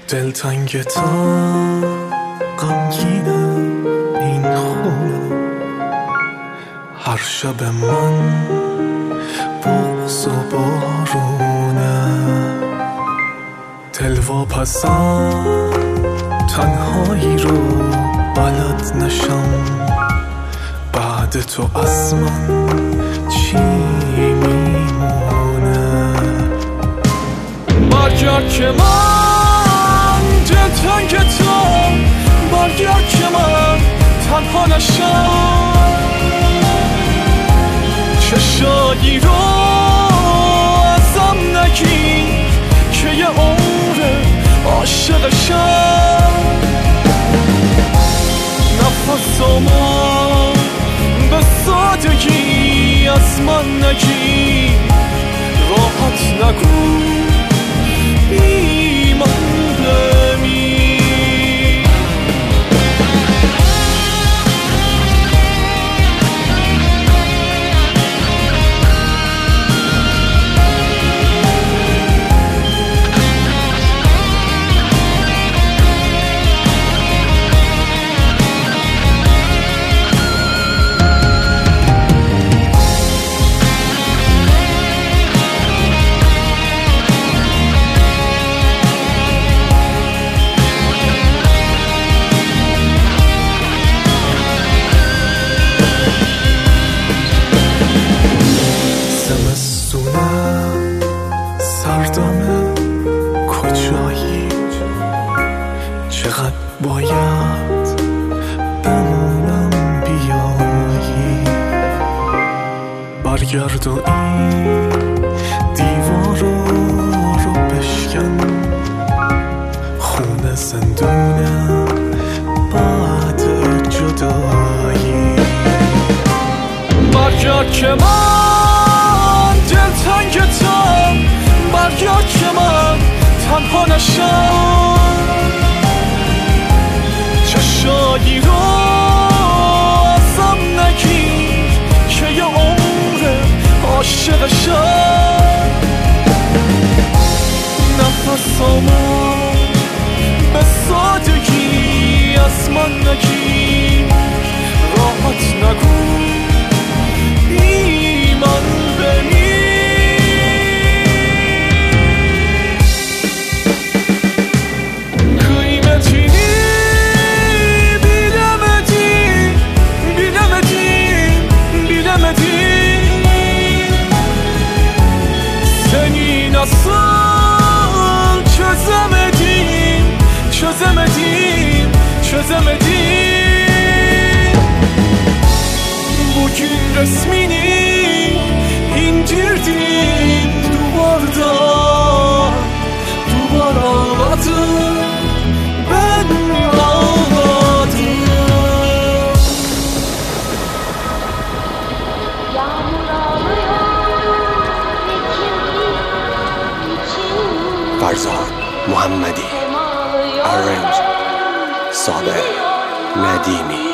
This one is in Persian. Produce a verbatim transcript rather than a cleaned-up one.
دلتنگ تا غمگینم این خونه، هر شب من بغض و بارونه، دل واپسم تنهایی رو بلد نشم، بعد تو از من چی میمونه؟ برگرد که من دلتنگ تو، برگرد که من تنها نشم، چشایی رو ازم نگیر که یه عمره عاشقشم، نفسامو به سادگی از من نگیر، راحت نگو بی من بمیر. سردمه کجایی، چقدر باید بمونم بیایی، برگرد و این دیوار رو بشکن، خونه زندونه بعد جدایی، برگرد که من دلتنگ تو، برگرد که من تنها نشم، چشایی رو ازم نگیر که یه عمره عاشقشم، نفسامو به سادگی از من نگیر، راحت نگو بی من بمیر. Nasıl çözemedim, çözemedim, çözemedim. Bugün resmini indirdim duvardan, duvar ağladı, ben ağladım. فرزاد محمدی، Arrange صابر ندیمی.